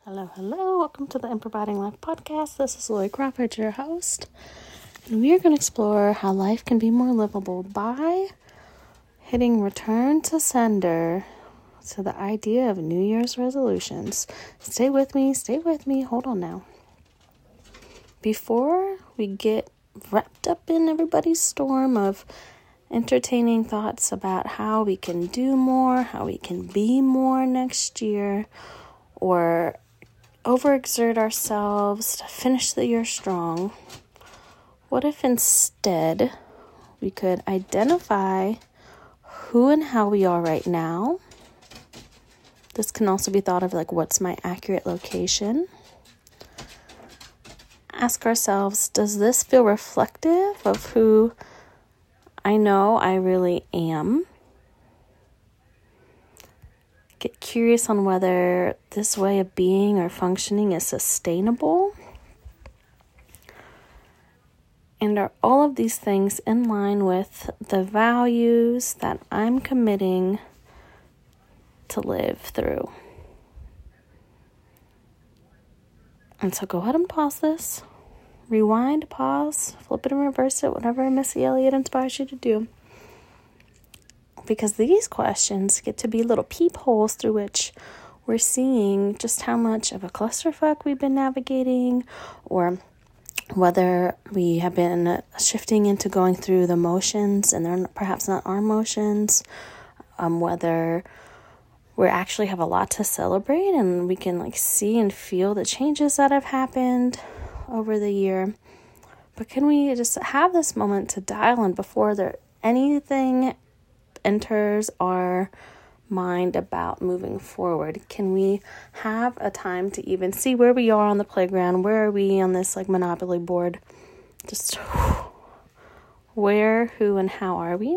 Hello, hello. Welcome to the Improvising Life podcast. This is Lori Crawford, your host. And we are going to explore how life can be more livable by hitting return to sender to the idea of New Year's resolutions. Stay with me. Hold on now. Before we get wrapped up in everybody's storm of entertaining thoughts about how we can do more, how we can be more next year, or overexert ourselves to finish the year strong, what if instead we could identify who and how we are right now? This can also be thought of like, what's my accurate location? Ask ourselves, does this feel reflective of who I know I really am? Get curious on whether this way of being or functioning is sustainable. And are all of these things in line with the values that I'm committing to live through? And so go ahead and pause this. Rewind, pause, flip it and reverse it, whatever Missy Elliott inspires you to do. Because these questions get to be little peepholes through which we're seeing just how much of a clusterfuck we've been navigating, or whether we have been shifting into going through the motions and they're perhaps not our motions, whether we actually have a lot to celebrate and we can see and feel the changes that have happened over the year. But can we just have this moment to dial in before there anything enters our mind about moving forward? Can we have a time to even see where we are on the playground? Where are we on this Monopoly board? Just where, who, and how are we?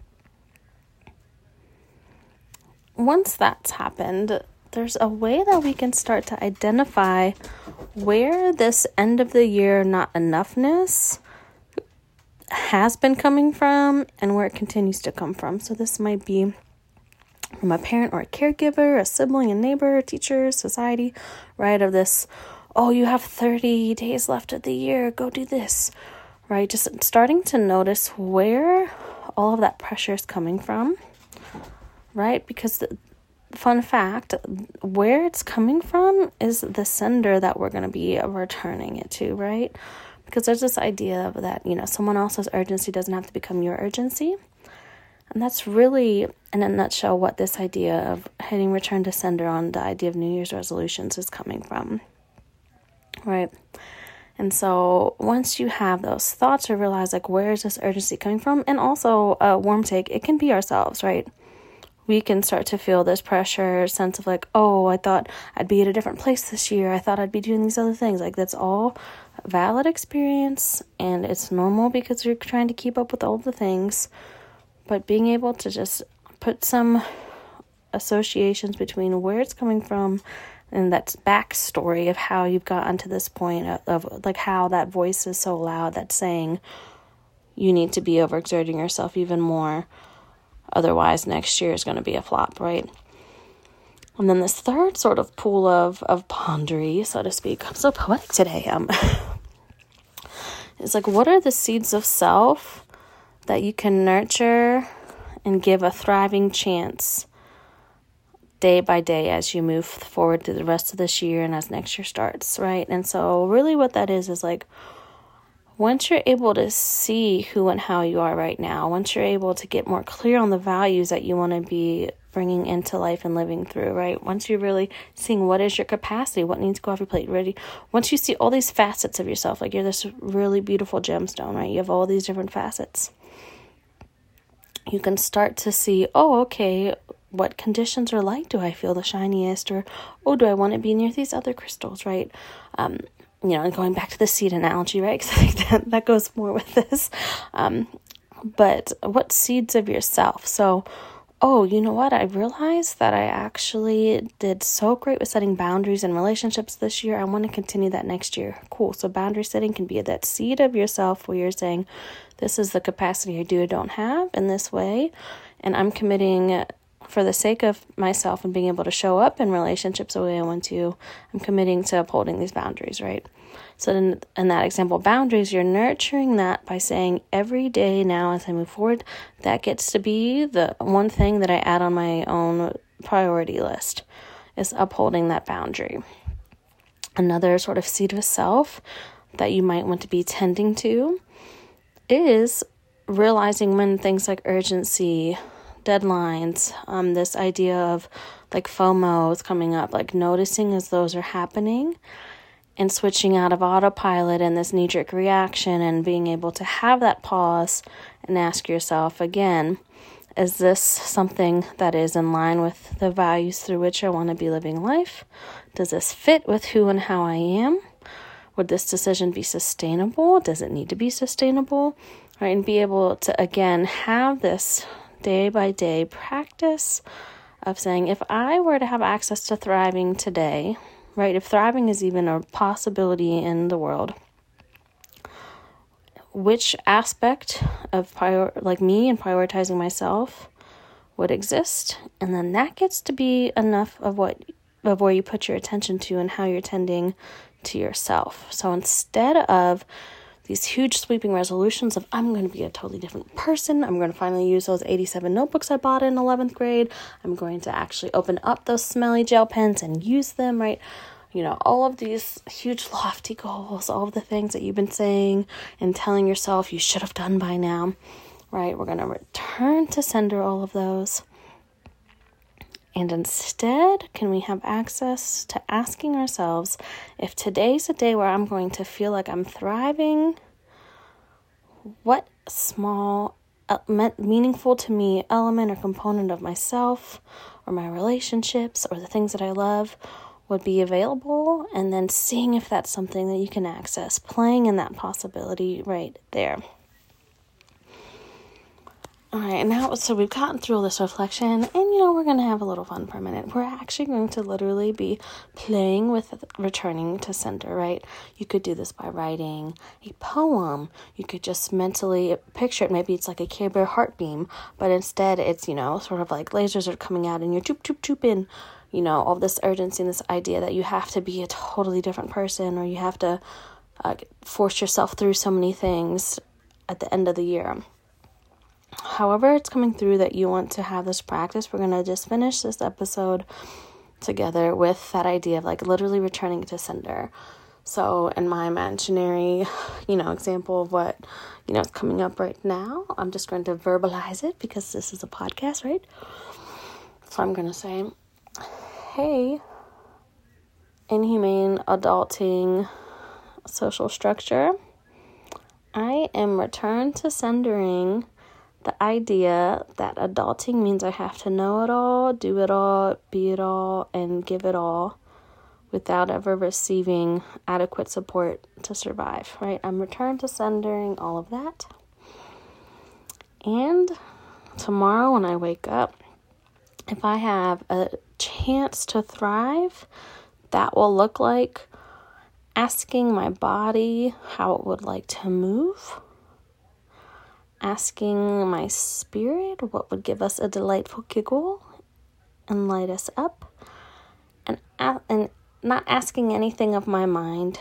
Once that's happened, there's a way that we can start to identify where this end of the year not enoughness has been coming from and where it continues to come from. So this might be from a parent or a caregiver, a sibling, a neighbor, a teacher, society, right? Of this, oh, you have 30 days left of the year, go do this, right? Just starting to notice where all of that pressure is coming from, right? Because the fun fact, where it's coming from is the sender that we're going to be returning it to, right? Because there's this idea of that, someone else's urgency doesn't have to become your urgency. And that's really, in a nutshell, what this idea of hitting return to sender on the idea of New Year's resolutions is coming from, right? And so once you have those thoughts or realize, where is this urgency coming from? And also, a warm take, it can be ourselves, right? We can start to feel this pressure, sense of oh, I thought I'd be at a different place this year. I thought I'd be doing these other things. That's all valid experience, and it's normal because you're trying to keep up with all the things. But being able to just put some associations between where it's coming from and that backstory of how you've gotten to this point of how that voice is so loud that's saying you need to be overexerting yourself even more. Otherwise, next year is going to be a flop, right? And then this third sort of pool of pondery, so to speak. I'm so poetic today. It's what are the seeds of self that you can nurture and give a thriving chance day by day as you move forward through the rest of this year and as next year starts, right? And so really what that is once you're able to see who and how you are right now, once you're able to get more clear on the values that you want to be bringing into life and living through, right? Once you're really seeing what is your capacity, what needs to go off your plate, ready. Once you see all these facets of yourself, you're this really beautiful gemstone, right? You have all these different facets. You can start to see, oh, okay, what conditions are like? Do I feel the shiniest? Or, oh, do I want to be near these other crystals, right? And going back to the seed analogy, right? Because that goes more with this. But what seeds of yourself? So, oh, you know what? I realized that I actually did so great with setting boundaries in relationships this year. I want to continue that next year. Cool. So boundary setting can be that seed of yourself where you're saying, this is the capacity I do or don't have in this way. And I'm committing for the sake of myself and being able to show up in relationships the way I want to, I'm committing to upholding these boundaries, right? So in that example, boundaries, you're nurturing that by saying every day now as I move forward, that gets to be the one thing that I add on my own priority list, is upholding that boundary. Another sort of seed of self that you might want to be tending to is realizing when things like urgency, deadlines, this idea of like FOMO is coming up, like noticing as those are happening and switching out of autopilot and this knee-jerk reaction and being able to have that pause and ask yourself again, is this something that is in line with the values through which I want to be living life? Does this fit with who and how I am? Would this decision be sustainable? Does it need to be sustainable? Right, and be able to, again, have this day-by-day practice of saying, if I were to have access to thriving today, right, if thriving is even a possibility in the world, which aspect of me and prioritizing myself would exist? And then that gets to be enough of where you put your attention to and how you're tending to yourself. So instead of these huge sweeping resolutions of I'm going to be a totally different person, I'm going to finally use those 87 notebooks I bought in 11th grade, I'm going to actually open up those smelly gel pens and use them, right? All of these huge lofty goals, all of the things that you've been saying and telling yourself you should have done by now, right? We're going to return to sender all of those. And instead, can we have access to asking ourselves, if today's a day where I'm going to feel like I'm thriving, what small, meaningful to me element or component of myself or my relationships or the things that I love would be available? And then seeing if that's something that you can access, playing in that possibility right there. All right, now, so we've gotten through all this reflection, and, we're going to have a little fun for a minute. We're actually going to literally be playing with returning to center, right? You could do this by writing a poem. You could just mentally picture it. Maybe it's like a Care Bear heart beam, but instead it's, sort of like lasers are coming out and you're choop, choop, choop in, all this urgency and this idea that you have to be a totally different person, or you have to force yourself through so many things at the end of the year. However it's coming through that you want to have this practice, we're going to just finish this episode together with that idea of like literally returning to sender. So in my imaginary, example of what, is coming up right now, I'm just going to verbalize it because this is a podcast, right? So I'm going to say, hey, inhumane adulting social structure, I am returned to centering the idea that adulting means I have to know it all, do it all, be it all, and give it all without ever receiving adequate support to survive, right? I'm returned to centering all of that. And tomorrow when I wake up, if I have a chance to thrive, that will look like asking my body how it would like to move, asking my spirit what would give us a delightful giggle and light us up, and not asking anything of my mind,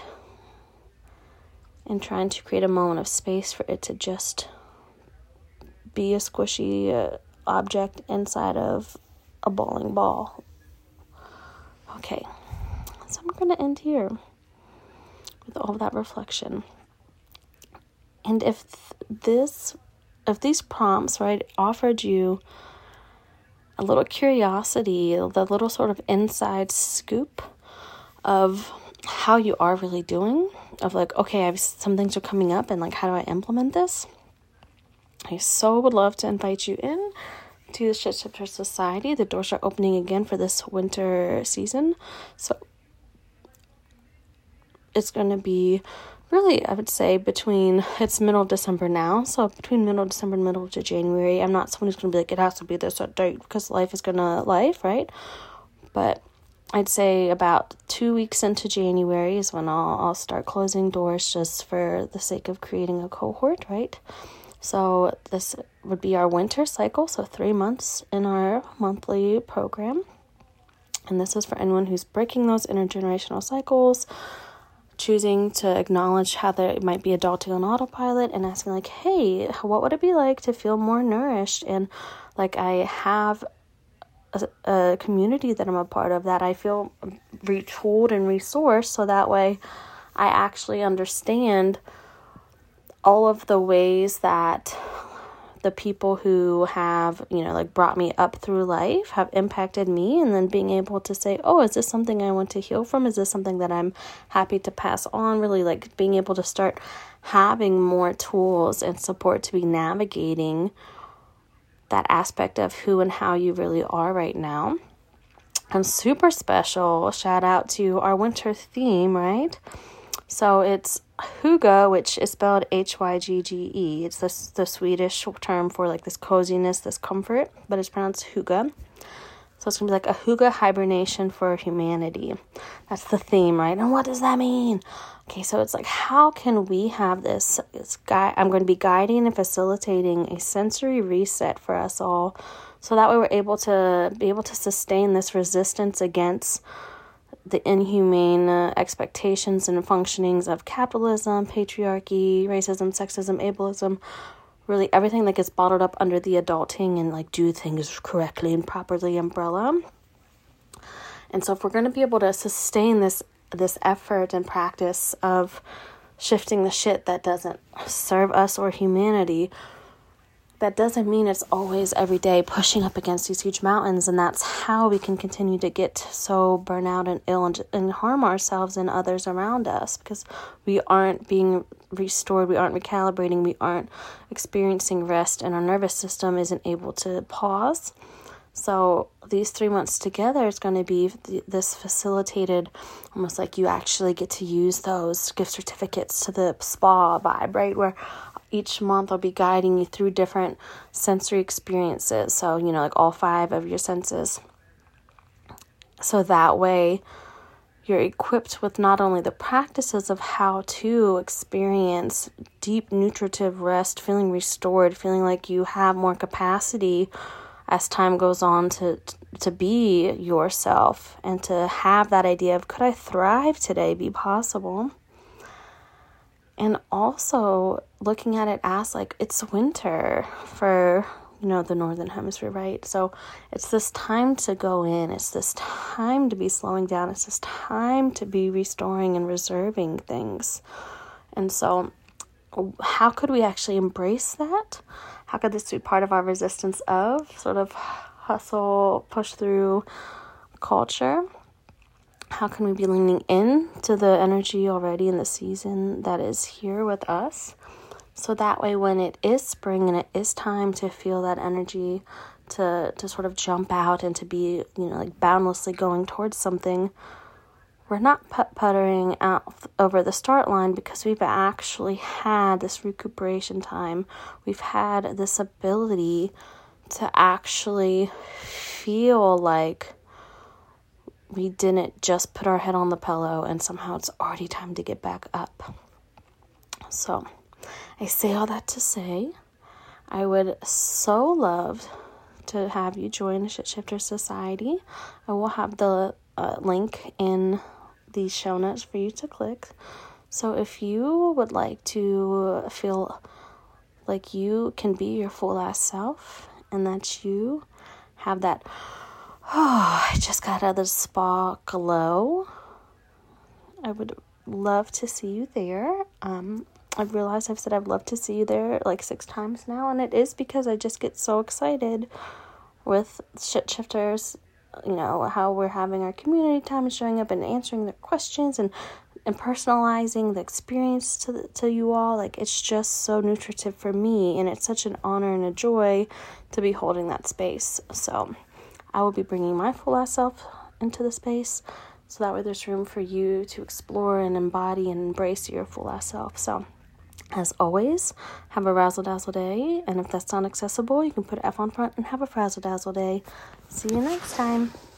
and trying to create a moment of space for it to just be a squishy object inside of a bowling ball. Okay, so I'm going to end here with all of that reflection. And if these prompts, right, offered you a little curiosity, the little sort of inside scoop of how you are really doing, of like, okay, some things are coming up and like, how do I implement this? I so would love to invite you in to the Shit Shifter Society. The doors are opening again for this winter season. So it's going to be really, I would say, it's middle of December now, so between middle of December and middle of January. I'm not someone who's going to be like, it has to be this date, because life is going to life, right? But I'd say about 2 weeks into January is when I'll start closing doors just for the sake of creating a cohort, right? So this would be our winter cycle, so 3 months in our monthly program. And this is for anyone who's breaking those intergenerational cycles, choosing to acknowledge how they might be adulting on autopilot and asking like, hey, what would it be like to feel more nourished? And like I have a community that I'm a part of that I feel retooled and resourced, so that way I actually understand all of the ways that the people who have, like brought me up through life have impacted me, and then being able to say, oh, is this something I want to heal from? Is this something that I'm happy to pass on? Really like being able to start having more tools and support to be navigating that aspect of who and how you really are right now. And super special shout out to our winter theme, right? So it's hygge, which is spelled Hygge. It's the Swedish term for like this coziness, this comfort, but it's pronounced hygge. So it's going to be like a hygge hibernation for humanity. That's the theme, right? And what does that mean? Okay, so it's like, how can we have this guy? I'm going to be guiding and facilitating a sensory reset for us all, so that way we're able to sustain this resistance against the inhumane expectations and functionings of capitalism, patriarchy, racism, sexism, ableism, really everything that gets bottled up under the adulting and like do things correctly and properly umbrella. And so if we're going to be able to sustain this effort and practice of shifting the shit that doesn't serve us or humanity, that doesn't mean it's always every day pushing up against these huge mountains, and that's how we can continue to get so burnt out and ill and harm ourselves and others around us, because we aren't being restored, we aren't recalibrating, we aren't experiencing rest, and our nervous system isn't able to pause. So these 3 months together is going to be this facilitated, almost like you actually get to use those gift certificates to the spa vibe, right? Where each month I'll be guiding you through different sensory experiences. So, like all 5 of your senses. So that way you're equipped with not only the practices of how to experience deep nutritive rest, feeling restored, feeling like you have more capacity as time goes on to be yourself, and to have that idea of, could I thrive today, be possible? And also looking at it as like it's winter for, the Northern Hemisphere, right? So it's this time to go in. It's this time to be slowing down. It's this time to be restoring and reserving things. And so how could we actually embrace that? How could this be part of our resistance of sort of hustle, push through culture? How can we be leaning in to the energy already in the season that is here with us? So that way when it is spring and it is time to feel that energy, to sort of jump out and to be, like boundlessly going towards something, we're not puttering out over the start line, because we've actually had this recuperation time. We've had this ability to actually feel like we didn't just put our head on the pillow and somehow it's already time to get back up. So I say all that to say, I would so love to have you join the Shit Shifter Society. I will have the link in the show notes for you to click. So if you would like to feel like you can be your full ass self, and that you have that, I just got out of the spa glow, I would love to see you there. I've realized I've said I'd love to see you there like 6 times now, and it is because I just get so excited with Shit Shifters, how we're having our community time and showing up and answering their questions and personalizing the experience to you all. Like, it's just so nutritive for me, and it's such an honor and a joy to be holding that space. So I will be bringing my full ass self into the space, so that way there's room for you to explore and embody and embrace your full ass self. So as always, have a razzle dazzle day, and if that's not accessible, you can put F on front and have a frazzle dazzle day. See you next time.